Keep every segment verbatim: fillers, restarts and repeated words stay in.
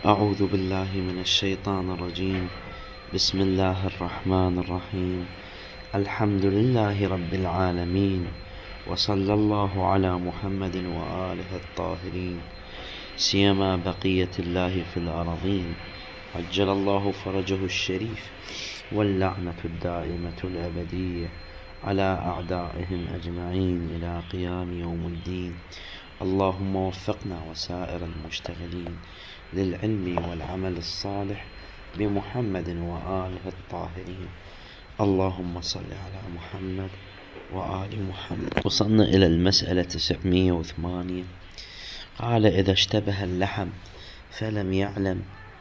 أعوذ بالله من الشيطان الرجيم. بسم الله الرحمن الرحيم. الحمد لله رب العالمين، وصلى الله على محمد وآله الطاهرين، سيما بقية الله في الأرضين، عجل الله فرجه الشريف، واللعنة الدائمة الأبدية على أعدائهم أجمعين إلى قيام يوم الدين. اللهم وفقنا وسائر المشتغلين للعلم والعمل الصالح بمحمد وآله الطاهرين. اللهم صل على محمد وآل محمد. وصلنا إلى المسألة تسعمائة وثمانية. قال: إذا اشتبه اللحم فلم يعلم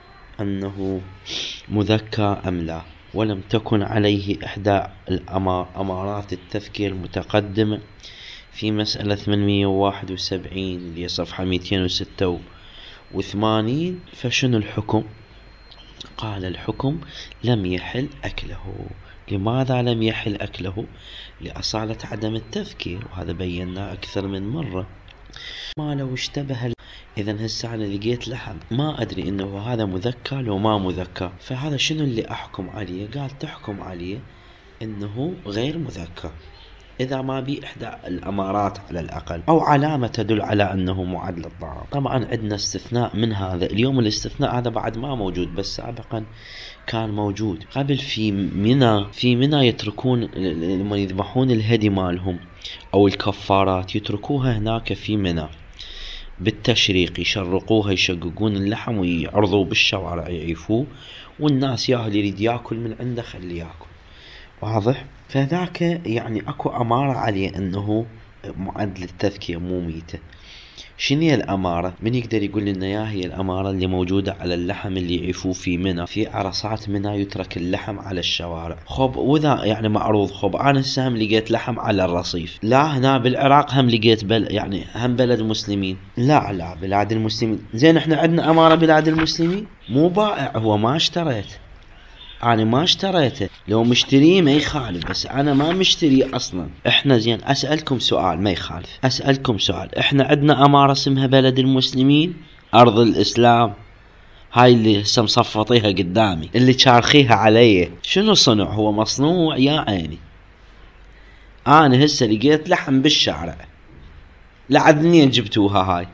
أنه مذكى أم لا، ولم تكن عليه إحدى الأمارات التذكير المتقدمة في مسألة ثمانمائة وواحد وسبعين اللي هي صفحة مئتين وستة وثمانين، فشنو الحكم؟ قال: الحكم لم يحل أكله. لماذا لم يحل أكله؟ لأصالة عدم التذكير، وهذا بينا أكثر من مرة. ما لو اشتبه، إذن هسه أنا لقيت لحم ما أدري إنه هذا مذكى لو ما مذكى، فهذا شنو اللي أحكم عليه؟ قال: تحكم عليه إنه غير مذكى إذا ما بي إحدى الأمارات على الأقل، أو علامة تدل على أنه معد للطعام. طبعا عندنا استثناء من هذا اليوم، الاستثناء هذا بعد ما موجود، بس سابقا كان موجود. قبل في منى في منى يتركون لما يذبحون الهدي مالهم أو الكفارات يتركوها هناك في منى بالتشريق، يشرقوها، يشققون اللحم ويعرضوا بالشوارع يعيفوه، والناس ياهل يريد ياكل من عنده خلي ياكل. واضح؟ فذاك يعني اكو امارة عليه انه معد للتذكية مو ميتة. شنو هي الامارة؟ من يقدر يقول لنا يا هي الامارة اللي موجودة على اللحم اللي يعيفوه في منى؟ في عرصات منى يترك اللحم على الشوارع. خب وذا يعني معروض. خب انا هسه هم لقيت لحم على الرصيف، لا هنا بالعراق هم لقيت بل يعني هم بلد مسلمين، لا لا بلاد المسلمين. زين احنا عندنا امارة بلاد المسلمين، مو بائع، هو ما اشتريت، أنا ما اشتريته، لو مشتريه ما يخالف، بس أنا ما مشتريه أصلا. إحنا زين أسألكم سؤال ما يخالف، أسألكم سؤال. إحنا عندنا أمارة اسمها بلد المسلمين، أرض الإسلام، هاي اللي هسه مصفطيها قدامي، اللي شارخيها علي، شنو صنع؟ هو مصنوع يا عيني. أنا هسه لقيت لحم بالشارع، لعدنين جبتوها هاي؟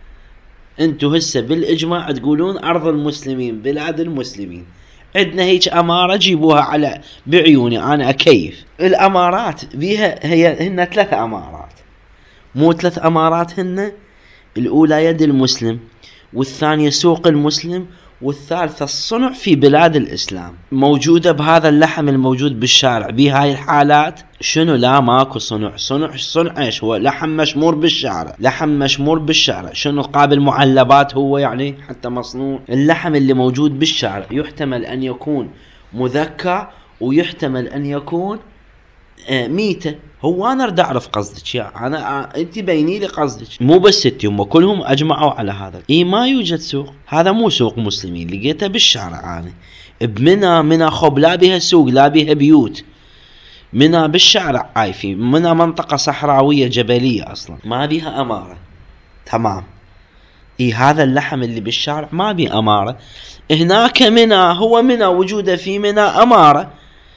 أنتو هسه بالإجماع تقولون أرض المسلمين، بلاد المسلمين. عندنا هيك أمارة جيبوها على بعيوني أنا أكيف. الأمارات بيها هي هن ثلاث أمارات، مو ثلاث أمارات هن. الأولى يد المسلم، والثانية سوق المسلم، والثالثة الصنع في بلاد الإسلام. موجودة بهذا اللحم الموجود بالشارع بهاي الحالات شنو؟ لا ماكو صنع. صنع صنع ايش؟ هو لحم مشمور بالشارع، لحم مشمور بالشارع. شنو قابل معلبات هو يعني حتى مصنوع. اللحم اللي موجود بالشارع يحتمل أن يكون مذكى ويحتمل أن يكون آه ميتة. هو أنا أريد أعرف قصدك، يا أنا آه أنت بيني لي قصدك، مو بس أنت، هم كلهم أجمعوا على هذا. إيه ما يوجد سوق، هذا مو سوق مسلمين، لقيته بالشارع أنا بمنى. منى خب لا بها سوق لا بها بيوت، منى بالشارع عايفين. منى منطقة صحراوية جبلية أصلا ما بيها أمارة. تمام. إيه هذا اللحم اللي بالشارع ما بي أمارة، هناك منى، هو منى وجوده في منى أمارة.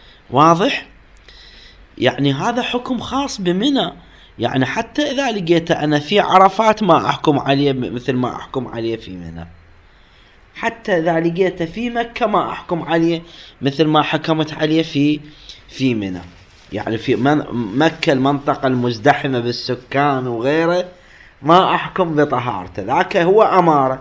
واضح؟ يعني هذا حكم خاص بمنى. يعني حتى إذا لقيته أنا في عرفات ما أحكم عليه مثل ما أحكم عليه في منى، حتى إذا لقيته في مكة ما أحكم عليه مثل ما حكمت عليه في في منى. يعني في مكة المنطقة المزدحمة بالسكان وغيره ما أحكم بطهارته، ذاك هو أمارة،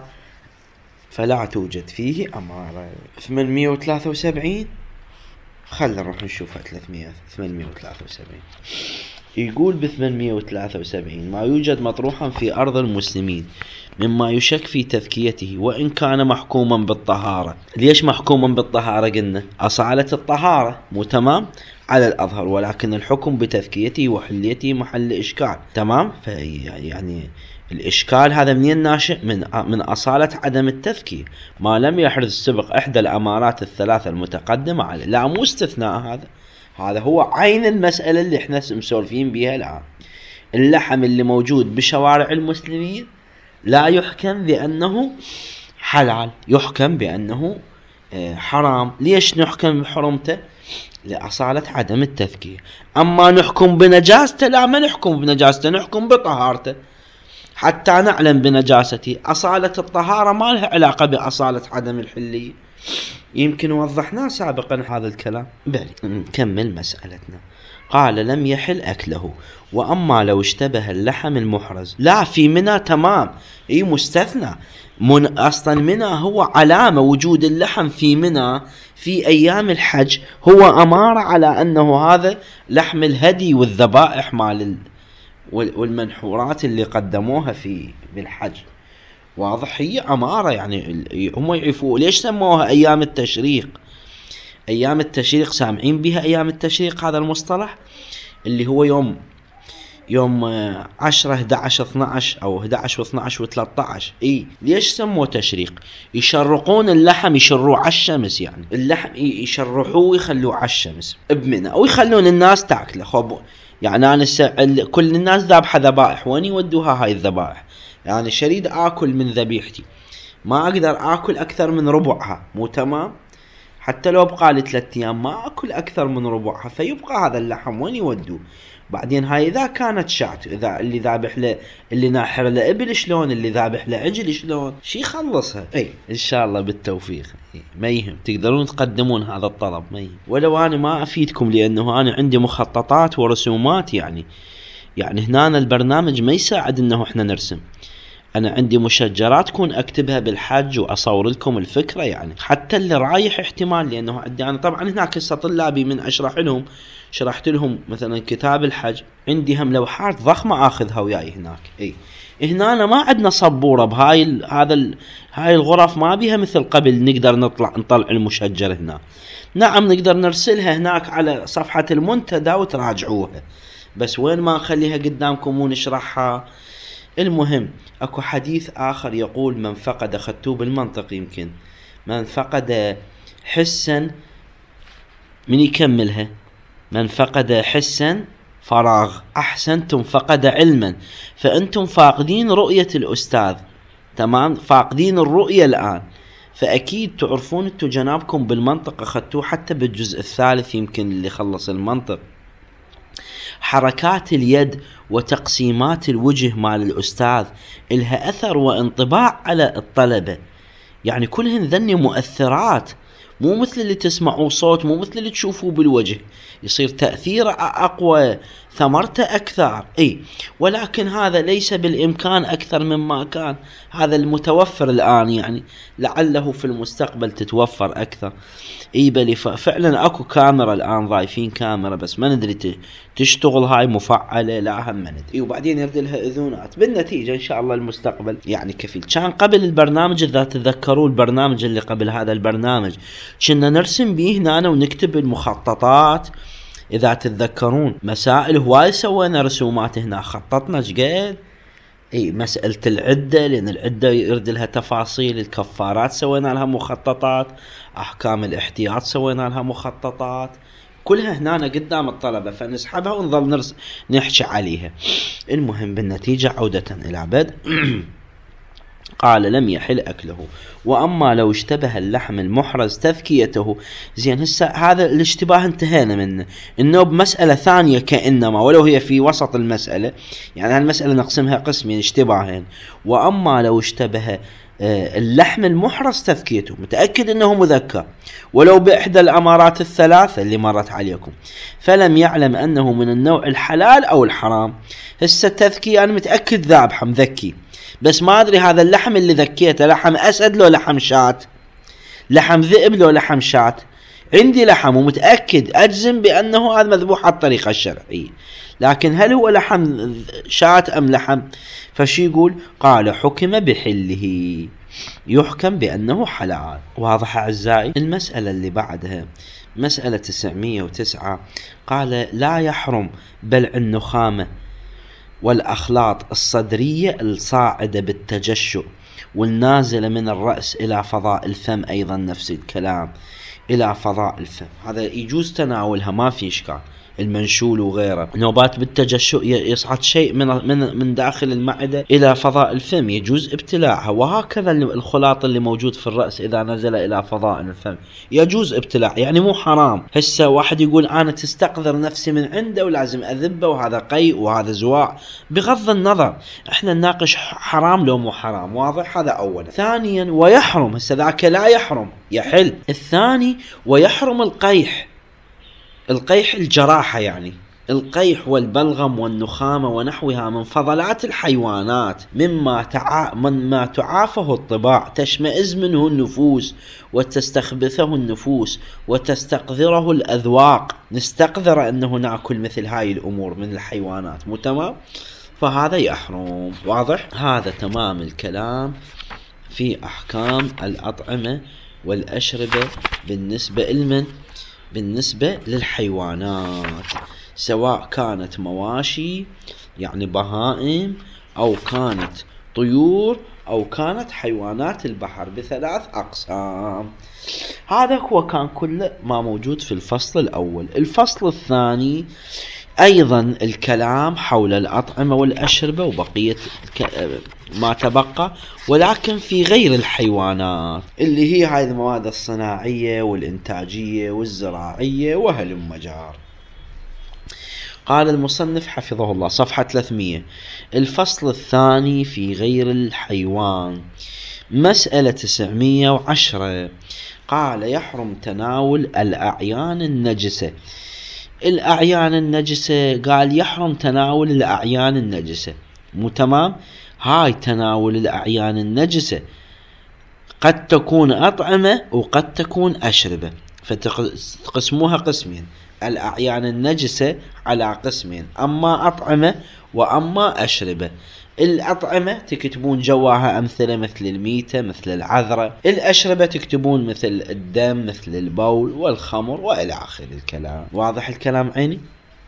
فلا توجد فيه أمارة. ثمانمائة وثلاثة وسبعين، خلنا نروح نشوفها. ثلاثمائة ثمانمائة وثلاثة وسبعين يقول ب ثمانمائة وثلاثة وسبعين: ما يوجد مطروحا في أرض المسلمين مما يشك في تذكيته وإن كان محكوما بالطهارة. ليش محكوما بالطهارة؟ قلنا أصالة الطهارة، مو تمام على الأظهر، ولكن الحكم بتذكيته وحليته محل إشكال. تمام. يعني الإشكال هذا منين ناشئ؟ من من أصالة عدم التذكية، ما لم يحدث سبق إحدى الأمارات الثلاثة المتقدمة عليه. لا مو استثناء، هذا هذا هو عين المسألة اللي احنا مسولفين بيها الآن. اللحم اللي موجود بشوارع المسلمين لا يحكم بأنه حلال يحكم بأنه حرام. ليش نحكم بحرمته؟ لأصالة عدم التذكية. أما نحكم بنجاسته لا، ما نحكم بنجاسته، نحكم بطهارته حتى نعلم بنجاسته. أصالة الطهارة ما لها علاقة بأصالة عدم الحلية. يمكن وضحنا سابقا هذا الكلام. بل نكمل مسألتنا. قال لم يحل أكله، وأما لو اشتبه اللحم المحرز. لا، في منى تمام، اي مستثنى. من أصلا منى هو علامة وجود اللحم في منى في أيام الحج، هو أمارة على أنه هذا لحم الهدي والذبائح مال والمنحورات اللي قدموها في بالحج. واضح؟ هي أمارة، يعني هم يعرفوا ليش سموها أيام التشريق. أيام التشريق سامعين بها أيام التشريق، هذا المصطلح اللي هو يوم يوم عشرة احد عشر اثنى عشر أو احد عشر واثنى عشر وثلاثة عشر. إيه ليش سموه تشريق؟ يشرقون اللحم، يشروه على الشمس، يعني اللحم يشرحوه ويخلوه على الشمس بمنى، أو يخلون الناس تأكله. خب يعني أنا س... كل الناس ذابحة ذبائح، وين يودوها هاي الذبائح؟ يعني شريد آكل من ذبيحتي، ما أقدر آكل أكثر من ربعها، مو تمام؟ حتى لو بقى لي ثلاثة أيام ما أكل أكثر من ربعها، فيبقى هذا اللحم وين يودوه؟ بعدين هاي إذا كانت شاة، إذا اللي ذابح له اللي ناحر له إبل شلون، اللي ذابح له عجل شلون، شي خلصها. أي إن شاء الله بالتوفيق. ما يهم، تقدرون تقدمون هذا الطلب، ما يهم. ولو أنا ما أفيدكم لأنه أنا عندي مخططات ورسومات، يعني يعني هنا البرنامج ما يساعد إنه إحنا نرسم. أنا عندي مشجرات كون أكتبها بالحج وأصور لكم الفكرة، يعني حتى اللي رايح احتمال، لأنه عندي أنا طبعا هناك هسه طلابي من أشرح لهم، شرحت لهم مثلا كتاب الحج، عندي هم لوحات ضخمة آخذها وياي هناك. إيه هنا أنا ما عندنا صبورة بهاي ال هذا ال هاي الغرف ما بيها مثل قبل نقدر نطلع نطلع المشجر هنا. نعم نقدر نرسلها هناك على صفحة المنتدى وتراجعوها، بس وين ما نخليها قدامكم ونشرحها. المهم اكو حديث اخر يقول من فقد، خدتوه بالمنطق يمكن، من فقد حسا، من يكملها؟ من فقد حسا فراغ، احسنتم، فقد علما، فانتم فاقدين رؤية الاستاذ، تمام، فاقدين الرؤية الان، فاكيد تعرفون انتو جنابكم بالمنطق اخدتوه حتى بالجزء الثالث يمكن اللي خلص المنطق. حركات اليد وتقسيمات الوجه مال الأستاذ إلها أثر وانطباع على الطلبة، يعني كلهن ذني مؤثرات، مو مثل اللي تسمعوا صوت، مو مثل اللي تشوفوه بالوجه، يصير تأثير أقوى، ثمرته أكثر. إيه ولكن هذا ليس بالإمكان أكثر مما كان، هذا المتوفر الآن، يعني لعله في المستقبل تتوفر أكثر. إيه بل فعلا أكو كاميرا الآن، ضايفين كاميرا بس ما ندري تشتغل هاي مفعلة، لا هم ما ندري. إيه وبعدين يرد لها إذونات، بالنتيجة إن شاء الله المستقبل يعني كفيل. كان قبل البرنامج، إذا تذكروا البرنامج اللي قبل هذا البرنامج كنا نرسم بيه هنا ونكتب المخططات، إذا تتذكرون مسائل هواي سوينا رسومات هنا، خططنا شقد. اي مسألة العدة، لأن العدة يرد لها تفاصيل، الكفارات سوينا لها مخططات، أحكام الاحتياط سوينا لها مخططات، كلها هنا قدام الطلبة، فنسحبها ونظل نرس نحكي عليها. المهم بالنتيجة عودة إلى بدء قال لم يحل أكله، وأما لو اشتبه اللحم المحرز تذكيته. زين هسه هذا الاشتباه انتهينا منه، إنه بمسألة ثانية كأنما ولو هي في وسط المسألة، يعني هالمسألة نقسمها قسمين اشتباهين. وأما لو اشتبه اللحم المحرز تذكيته، متأكد أنه مذكر ولو بإحدى الأمارات الثلاثة اللي مرت عليكم، فلم يعلم أنه من النوع الحلال أو الحرام. هسه التذكية أنا متأكد ذابحة مذكي، بس ما أدري هذا اللحم اللي ذكيته لحم أسد لو لحم شات، لحم ذئب لو لحم شات. عندي لحم ومتأكد أجزم بأنه هذا مذبوح على الطريقة الشرعية، لكن هل هو لحم شات أم لحم؟ فشي يقول قال حكم بحله، يحكم بأنه حلال. واضح أعزائي؟ المسألة اللي بعدها مسألة تسعمية وتسعة، قال لا يحرم بلع النخامة والأخلاط الصدرية الصاعدة بالتجشؤ والنازلة من الرأس إلى فضاء الفم، أيضا نفس الكلام إلى فضاء الفم، هذا يجوز تناولها ما في إشكال، المنشول وغيره. نوبات بالتجشؤ يصعد شيء من من من داخل المعدة إلى فضاء الفم، يجوز ابتلاعها. وهكذا الخلاط اللي موجود في الرأس إذا نزل إلى فضاء الفم يجوز ابتلاع، يعني مو حرام. هسه واحد يقول أنا تستقذر نفسي من عنده ولازم أذبه وهذا قيء وهذا زواع، بغض النظر احنا نناقش حرام لو مو حرام، واضح؟ هذا أولا. ثانيا ويحرم، هسه ذاك لا يحرم يحل. الثاني ويحرم القيح، القيح الجراحة، يعني القيح والبلغم والنخامة ونحوها من فضلات الحيوانات مما تع... مما تعافه الطباع، تشمئز منه النفوس وتستخبثه النفوس وتستقذره الأذواق. نستقذر أنه نأكل مثل هاي الأمور من الحيوانات، مو تمام؟ فهذا يحرم، واضح؟ هذا تمام الكلام في أحكام الأطعمة والأشربة بالنسبة لمن؟ بالنسبة للحيوانات، سواء كانت مواشي يعني بهائم أو كانت طيور أو كانت حيوانات البحر، بثلاث أقسام. هذا هو كان كل ما موجود في الفصل الأول. الفصل الثاني أيضا الكلام حول الأطعمة والأشربة وبقية ما تبقى، ولكن في غير الحيوانات اللي هي هاي المواد الصناعية والإنتاجية والزراعية وهلم مجار. قال المصنف حفظه الله صفحة ثلاثمية: الفصل الثاني في غير الحيوان، مسألة تسعمية وعشرة. قال يحرم تناول الأعيان النجسة. الأعيان النجسة قال يحرم تناول الأعيان النجسة، مو تمام؟ هاي تناول الأعيان النجسة قد تكون أطعمة وقد تكون أشربة، فتقسموها قسمين، الأعيان النجسة على قسمين، أما أطعمة وأما أشربة. الأطعمة تكتبون جواها أمثلة مثل الميتة مثل العذرة، الأشربة تكتبون مثل الدم مثل البول والخمر وإلى آخر الكلام. واضح الكلام عيني؟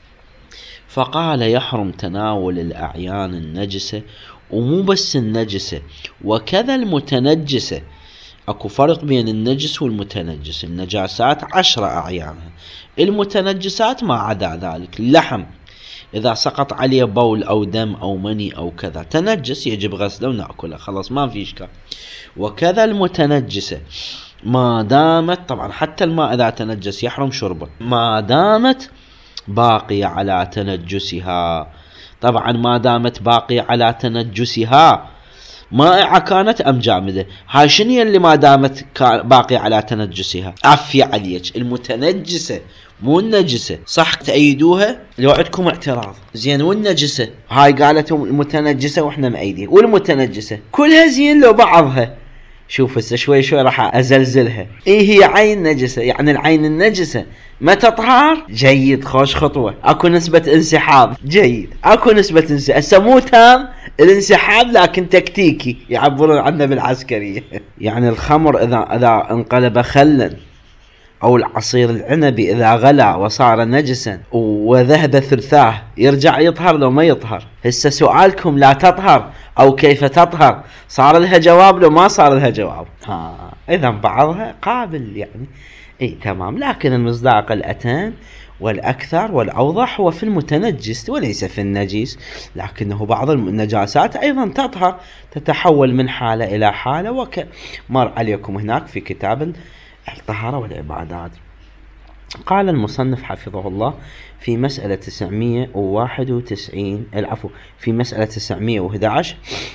فقال يحرم تناول الأعيان النجسة، ومو بس النجسة وكذا المتنجسة. أكو فرق بين النجس والمتنجس. النجاسات عشرة أعيانها، المتنجسات ما عدا ذلك. اللحم إذا سقط عليه بول أو دم أو مني أو كذا تنجس، يجب غسله ونأكله، خلاص ما في إشكال. وكذا المتنجسة ما دامت، طبعا حتى الماء إذا تنجس يحرم شربه ما دامت باقية على تنجسها. طبعا ما دامت باقية على تنجسها، مائعة كانت أم جامدة. هاي شنو اللي ما دامت باقية على تنجسها؟ عفية عليك، المتنجسة مو النجسة، صح؟ تأيدوها لو عندكم اعتراض. زين، والنجسة هاي قالتهم المتنجسة واحنا مأيدين، والمتنجسة كلها زين لو بعضها. شوف هسه شوي شوي راح أزلزلها. إيه هي عين نجسة؟ يعني العين النجسة ما تطهر؟ جيد، خوش خطوة. أكو نسبة انسحاب، جيد، أكو نسبة انسحاب. هسه مو تام الانسحاب لكن تكتيكي، يعبرون عنه بالعسكرية. يعني الخمر إذا إذا انقلب خلا، أو العصير العنبي إذا غلى وصار نجسا وذهب ثلثاه، يرجع يطهر لو ما يطهر؟ هسه سؤالكم لا تطهر أو كيف تطهر صار لها جواب لو ما صار لها جواب. ها إذا بعضها قابل يعني، إيه تمام. لكن المصداق الأتم والأكثر والأوضح هو في المتنجس وليس في النجيس، لكنه بعض النجاسات أيضا تطهر، تتحول من حالة إلى حالة، وكمر عليكم هناك في كتاب الطهارة والعبادات. قال المصنف حفظه الله في مسألة تسعمية وواحد وتسعين، العفو في مسألة تسعمية وأحد عشر،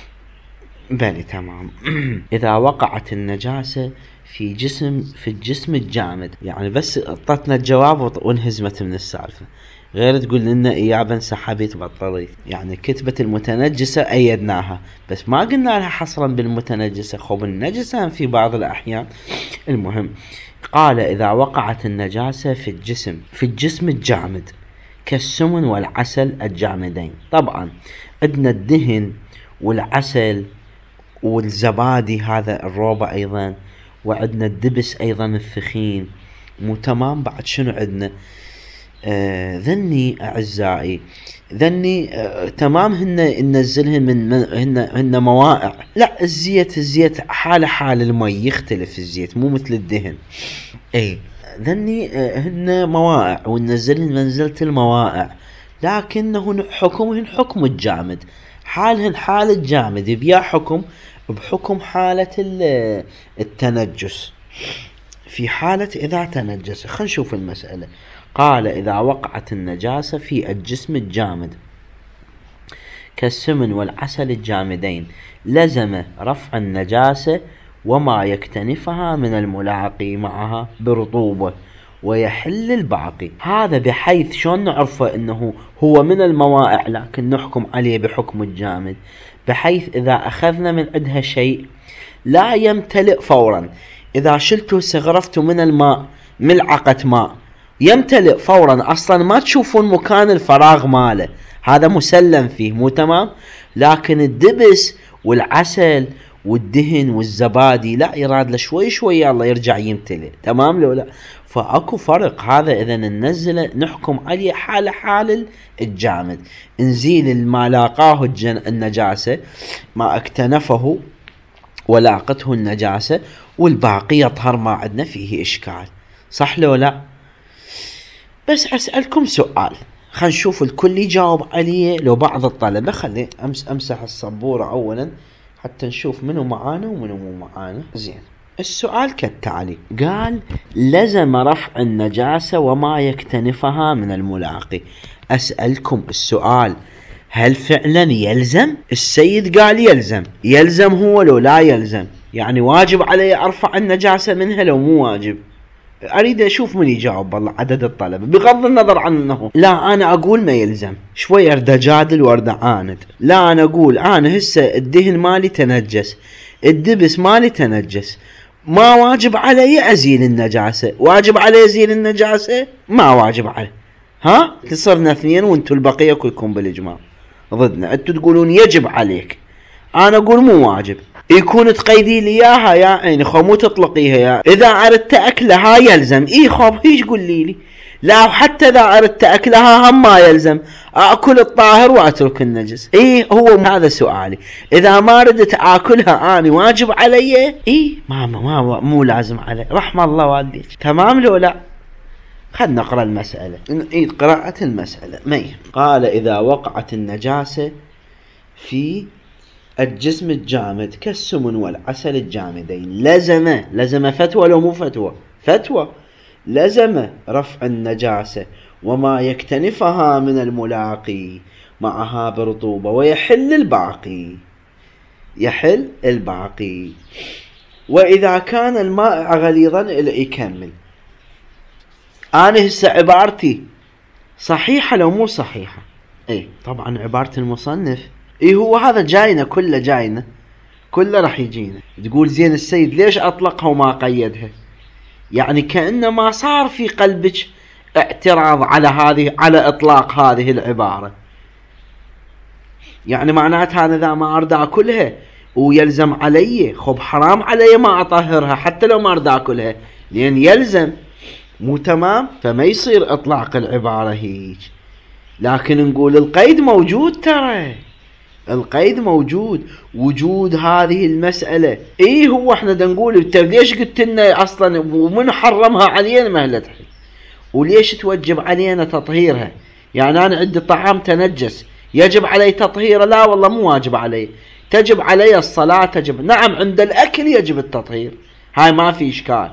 بلي تمام. إذا وقعت النجاسة في جسم في الجسم الجامد، يعني بس اعطتنا الجواب وانهزمت من السالفة، غير تقول لنا إيابا سحبت بطلت. يعني كتبة المتنجسة أيدناها، بس ما قلنا لها حصرا بالمتنجسة، خب النجسة في بعض الأحيان. المهم قال إذا وقعت النجاسة في الجسم في الجسم الجامد كالسمن والعسل الجامدين. طبعا عندنا الدهن والعسل والزبادي، هذا الروبة أيضا، وعندنا الدبس أيضا الثخين، مو تمام؟ بعد شنو عندنا؟ آه ذني أعزائي، ذني آه تمام، هن ننزلهن من هن هن موائع. لا، الزيت الزيت حالة حال المي، يختلف الزيت مو مثل الدهن. اي ذني هن موائع وننزلهن منزلة الموائع، لكنه حكمهن حكم الجامد، حالهن حال الجامد، بيا حكم بحكم حالة التنجس في حالة إذا تنجس. خلينا نشوف المسألة. قال إذا وقعت النجاسة في الجسم الجامد كالسمن والعسل الجامدين لزم رفع النجاسة وما يكتنفها من الملاقي معها برطوبة ويحل الباقي. هذا بحيث شلون نعرفه انه هو من الموائع لكن نحكم عليه بحكم الجامد، بحيث اذا اخذنا من عندها شيء لا يمتلئ فورا، اذا شلته استغرفته من الماء ملعقة ماء يمتلئ فورا، اصلا ما تشوفون مكان الفراغ ماله، هذا مسلم فيه مو تمام. لكن الدبس والعسل والدهن والزبادي لا، يراد له شوي شوي الله يرجع يمتلئ، تمام لو لا؟ فاكو فرق. هذا اذا ننزله نحكم عليه حال حال الجامد، نزيل ما لاقاه النجاسة ما اكتنفه ولاقته النجاسة والباقي يطهر، ما عندنا فيه اشكال، صح لو لا؟ بس اسألكم سؤال، خلينا نشوف الكل يجاوب عليه. لو بعض الطلبة خلي أمس امسح السبورة اولا حتى نشوف منو معانا ومنو مو معانا. زين، السؤال كالتالي، قال لزم رفع النجاسة وما يكتنفها من الملاقي. أسألكم السؤال، هل فعلا يلزم؟ السيد قال يلزم، يلزم هو لو لا يلزم؟ يعني واجب علي أرفع النجاسة منها لو مو واجب؟ أريد أشوف من يجاوب والله عدد الطلبة، بغض النظر عن أنه لا أنا أقول ما يلزم، شوي أرد أجادل وأرد أعاند. لا أنا أقول أنا هسه الدهن مالي تنجس، الدبس مالي تنجس، ما واجب علي أزيل النجاسة، واجب علي أزيل النجاسة؟ ما واجب علي. ها تصرنا اثنين وانتوا البقية كلكم بالإجماع ضدنا، انتوا تقولون يجب عليك، أنا أقول مو واجب. يكون تقيدي لي اياها يا عيني خو، مو تطلقيها يا اذا اردت اكلها يلزم. اي خب هيش قولي لي لا، حتى اذا اردت اكلها هم ما يلزم، اكل الطاهر واترك النجس. اي هو هذا سؤالي، اذا ما ردت اكلها اني واجب علي؟ اي ماما ما مو لازم علي، رحم الله والديك، تمام لو لا؟ خلنا نقرا المسألة، نعيد قراءة المسألة. مي قال إذا وقعت النجاسة في الجسم الجامد كالسمن والعسل الجامدين لزم، لزم فتوى لو مو فتوى؟ فتوى. لزم رفع النجاسة وما يكتنفها من الملاقي معها برطوبة ويحل الباقي، يحل الباقي. وإذا كان الماء غليظا يكمل. أنا هسه عبارتي صحيحة لو مو صحيحة؟ ايه طبعا عبارة المصنف ايه هو هذا جاينا، كله جاينا، كله راح يجينا. تقول زين السيد ليش اطلقها وما قيدها؟ يعني كأنه ما صار في قلبك اعتراض على هذه، على اطلاق هذه العبارة، يعني معناتها انا اذا ما ارد اكلها ويلزم علي، خب حرام علي ما اطهرها حتى لو ما ارد اكلها لان يلزم، مو تمام؟ فما يصير اطلاق العبارة هيك. لكن نقول القيد موجود، ترى القيد موجود، وجود هذه المسألة. ايه هو احنا دا نقول انت ليش قلت لنا اصلا ومن حرمها علينا مهلة حل، وليش توجب علينا تطهيرها؟ يعني انا عندي طعام تنجس يجب علي تطهيره؟ لا والله مو واجب علي، تجب علي الصلاة، تجب نعم عند الاكل يجب التطهير، هاي ما في اشكال.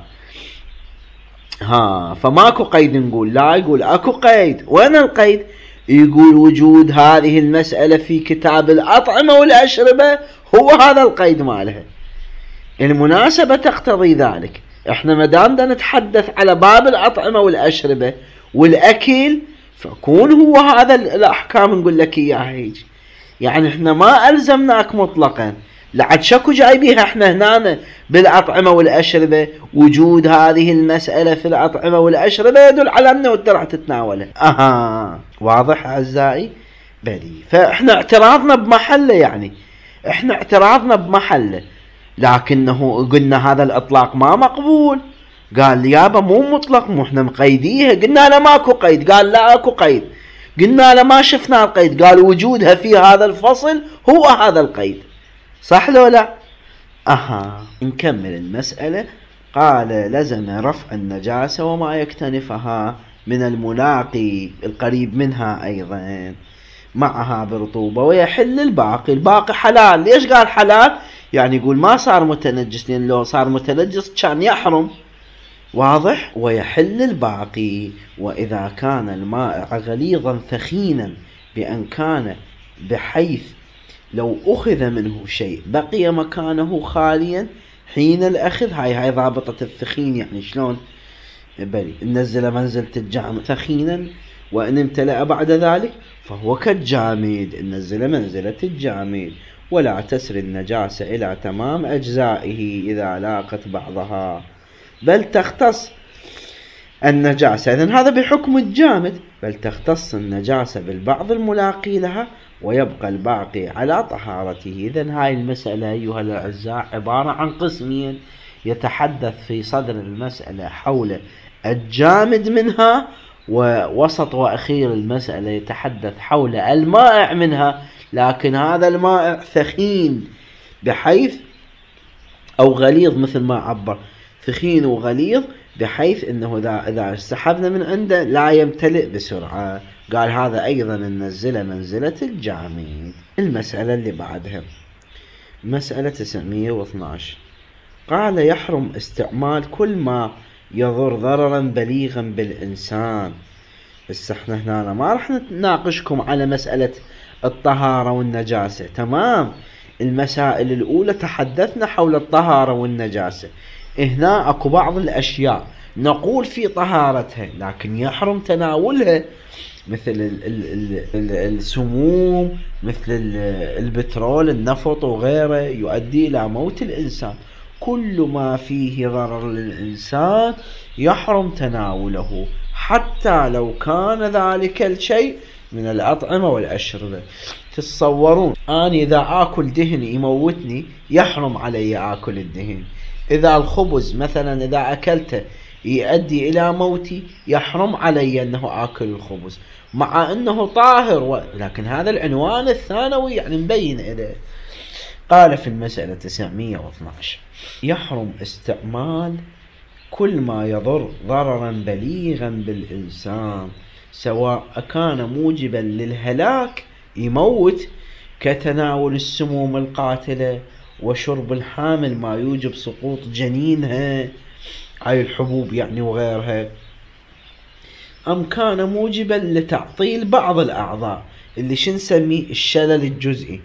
ها فماكو قيد نقول؟ لا، يقول اكو قيد. وين القيد؟ يقول وجود هذه المسألة في كتاب الأطعمة والأشربة هو هذا القيد مالها، المناسبة تقتضي ذلك. احنا مدام دا نتحدث على باب الأطعمة والأشربة والأكل فكون هو هذا الأحكام نقول لك إياها هيك. يعني احنا ما ألزمناك مطلقا، لعد شكو جايبيها احنا هنا بالأطعمة والأشربة. وجود هذه المسألة في الأطعمة والأشربة يدل على أنه انت راح تتناولها. أها واضح أعزائي؟ بلي. فاحنا اعتراضنا بمحله، يعني احنا اعتراضنا بمحله، لكنه قلنا هذا الإطلاق ما مقبول. قال يابا مو مطلق، مو احنا مقيديها. قلنا لا ماكو قيد، قال لا اكو قيد. قلنا لا ما شفنا القيد، قال وجودها في هذا الفصل هو هذا القيد، صح لو لا؟ أها نكمل المسألة. قال لزم رفع النجاسة وما يكتنفها من الملاقي القريب منها أيضا معها برطوبة، ويحل الباقي. الباقي حلال. ليش قال حلال؟ يعني يقول ما صار متنجس، لأن لو صار متنجس كان يحرم. واضح؟ ويحل الباقي. وإذا كان المائع غليظا ثخينا بأن كان بحيث لو أخذ منه شيء بقي مكانه خاليا حين الأخذ. هاي هاي ضابطة الثخين، يعني شلون بلي ننزل منزلة الجامد ثخينا، وإن امتلأ بعد ذلك فهو كالجامد، ننزل منزلة الجامد. ولا تسري النجاسة إلى تمام أجزائه إذا لاقت بعضها، بل تختص النجاسة. إذن هذا بحكم الجامد. بل تختص النجاسة بالبعض الملاقي لها ويبقى الباقي على طهارته. إذن هاي المسألة أيها الأعزاء عبارة عن قسمين يتحدث في صدر المسألة حول الجامد منها، ووسط وأخير المسألة يتحدث حول المائع منها. لكن هذا المائع ثخين بحيث أو غليظ، مثل ما عبر ثخين وغليظ، بحيث أنه إذا سحبنا من عنده لا يمتلئ بسرعة. قال هذا أيضا ننزل منزلة الجامد. المسألة اللي بعدها مسألة تسعمية واثناشر. قال يحرم استعمال كل ما يضر ضررا بليغا بالإنسان. بس احنا هنا ما راح نناقشكم على مسألة الطهارة والنجاسة، تمام. المسائل الأولى تحدثنا حول الطهارة والنجاسة. هنا أكو بعض الأشياء نقول في طهارتها لكن يحرم تناولها، مثل ال ال ال ال السموم، مثل البترول، النفط وغيره، يؤدي إلى موت الإنسان. كل ما فيه ضرر للإنسان يحرم تناوله، حتى لو كان ذلك الشيء من الأطعمة والأشربة. تتصورون أنا إذا آكل دهن يموتني يحرم علي آكل الدهن. إذا الخبز مثلا إذا أكلته يؤدي إلى موتي يحرم علي أنه آكل الخبز، مع أنه طاهر و... لكن هذا العنوان الثانوي يعني مبين إليه. قال في المسألة تسعمية واثناشر يحرم استعمال كل ما يضر ضررا بليغا بالإنسان، سواء كان موجبا للهلاك يموت كتناول السموم القاتلة وشرب الحامل ما يوجب سقوط جنينها، هاي الحبوب يعني وغيرها، أم كان موجبا لتعطيل بعض الأعضاء اللي شو نسميه الشلل الجزئي.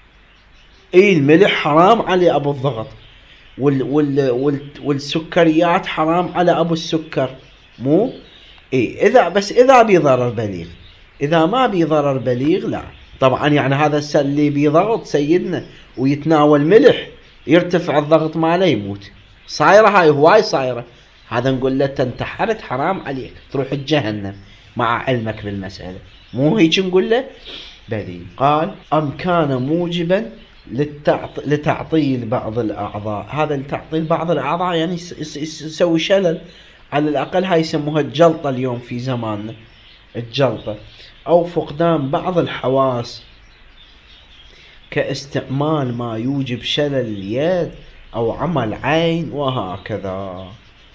اي الملح حرام على أبو الضغط، وال وال وال والسكريات حرام على أبو السكر، مو اي إذا بس إذا بضرر بليغ. إذا ما بضرر بليغ لا. طبعا يعني هذا اللي بضغط سيدنا ويتناول ملح يرتفع الضغط ماله يموت، صايرة هاي هواي صايرة. هذا نقول له تنتحرت حرام عليك تروح الجهنم مع علمك بالمسألة، مو هيك نقول له بلي. قال أم كان موجبا لتعطيل بعض الأعضاء. هذا لتعطيل بعض الأعضاء يعني يسوي شلل، على الأقل هاي يسموها الجلطة اليوم في زماننا، الجلطة. أو فقدان بعض الحواس كاستعمال ما يوجب شلل اليد أو عمل عين وهكذا.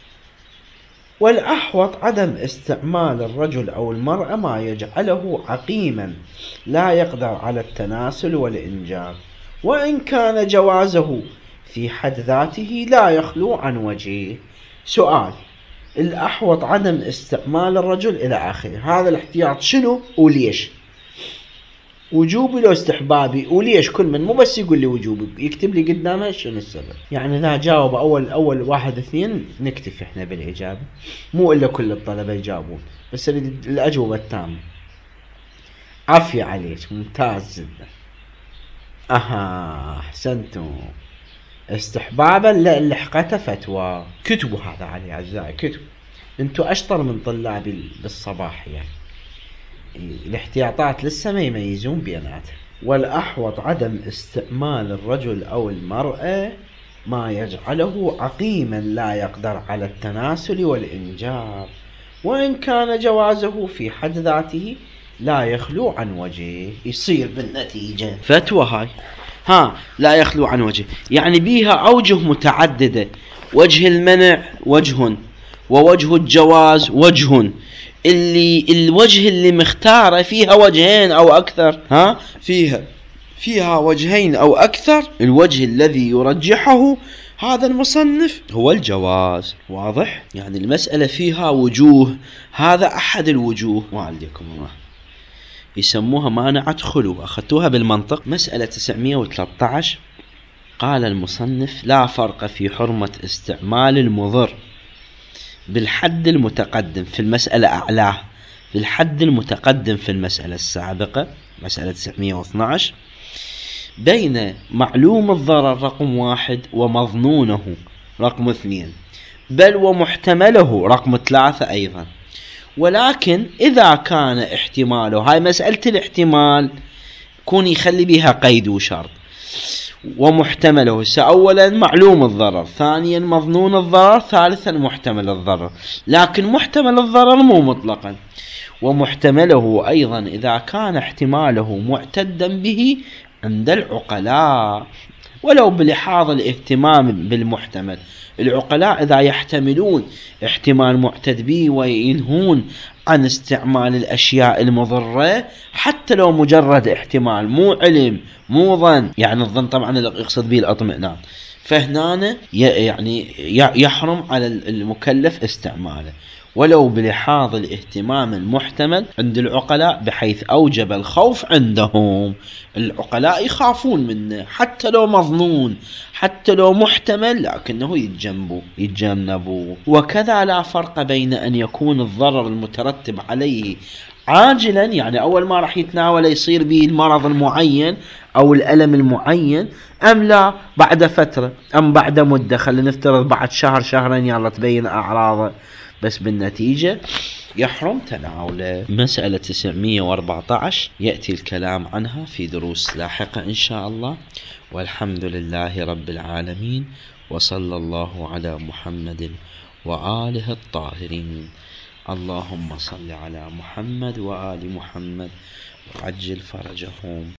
والأحوط عدم استعمال الرجل أو المرأة ما يجعله عقيما لا يقدر على التناسل والإنجاب، وإن كان جوازه في حد ذاته لا يخلو عن وجهه. سؤال: الأحوط عدم استعمال الرجل إلى آخره، هذا الاحتياط شنو وليش؟ وجوبي لو استحبابي وليش؟ كل من مو بس يقول لي وجوبي، يكتب لي قدامها شنو السبب. يعني إذا جاوب أول أول واحد اثنين نكتفي إحنا بالإجابة، مو إلا كل الطلبة يجاوبون، بس الأجوبة التامة. عافية عليك، ممتاز جدا. أها أحسنتم. استحبابا للحقته فتوى. كتبوا هذا علي أعزائي، كتبوا. أنتوا أشطر من طلابي بالصباح، يعني الاحتياطات لسه ما يميزون بيناتها. والأحوط عدم استعمال الرجل أو المرأة ما يجعله عقيما لا يقدر على التناسل والإنجاب، وإن كان جوازه في حد ذاته لا يخلو عن وجهه. يصير بالنتيجة فتوى هاي ها لا يخلو عن وجهه، يعني بيها أوجه متعددة وجه المنع وجه، ووجه الجواز وجه. اللي الوجه اللي مختاره فيها وجهين أو أكثر، ها فيها فيها وجهين أو أكثر، الوجه الذي يرجحه هذا المصنف هو الجواز. واضح؟ يعني المسألة فيها وجوه، هذا أحد الوجوه. وعليكم الله، يسموها مانعة خلو، أخذتوها بالمنطق. مسألة تسعمائة وثلاثة عشر، قال المصنف: لا فرق في حرمة استعمال المضر بالحد المتقدم في المسألة أعلاه، في الحد المتقدم في المسألة السابقة مسألة تسعمائة واثني عشر، بين معلوم الضرر رقم واحد ومظنونه رقم اثنين، بل ومحتمله رقم ثلاثة أيضا. ولكن إذا كان احتماله، هاي مسألة الاحتمال كون يخلي بها قيد وشرط. ومحتمله أولا معلوم الضرر، ثانيا مظنون الضرر، ثالثا محتمل الضرر. لكن محتمل الضرر مو مطلقا. ومحتمله أيضا إذا كان احتماله معتدا به عند العقلاء، ولو بلحاظ الاهتمام بالمحتمل. العقلاء إذا يحتملون احتمال معتد به وينهون عن استعمال الأشياء المضرة، حتى لو مجرد احتمال مو علم مو ظن، يعني الظن طبعا يقصد به الاطمئنان، فهنا يعني يحرم على المكلف استعماله ولو بلحاظ الاهتمام المحتمل عند العقلاء، بحيث أوجب الخوف عندهم. العقلاء يخافون منه حتى لو مظنون، حتى لو محتمل، لكنه يتجنبوا يتجنبوا. وكذا لا فرق بين أن يكون الضرر المترتب عليه عاجلا، يعني أول ما راح يتناول يصير به المرض المعين أو الألم المعين، أم لا بعد فترة أم بعد مدة، خلينا نفترض بعد شهر شهرين يلا تبين أعراضه، بس بالنتيجة يحرم تناوله. مسألة تسعمائة وأربعة عشر يأتي الكلام عنها في دروس لاحقة إن شاء الله. والحمد لله رب العالمين، وصلى الله على محمد وآله الطاهرين. اللهم صل على محمد وآل محمد وعجل فرجهم.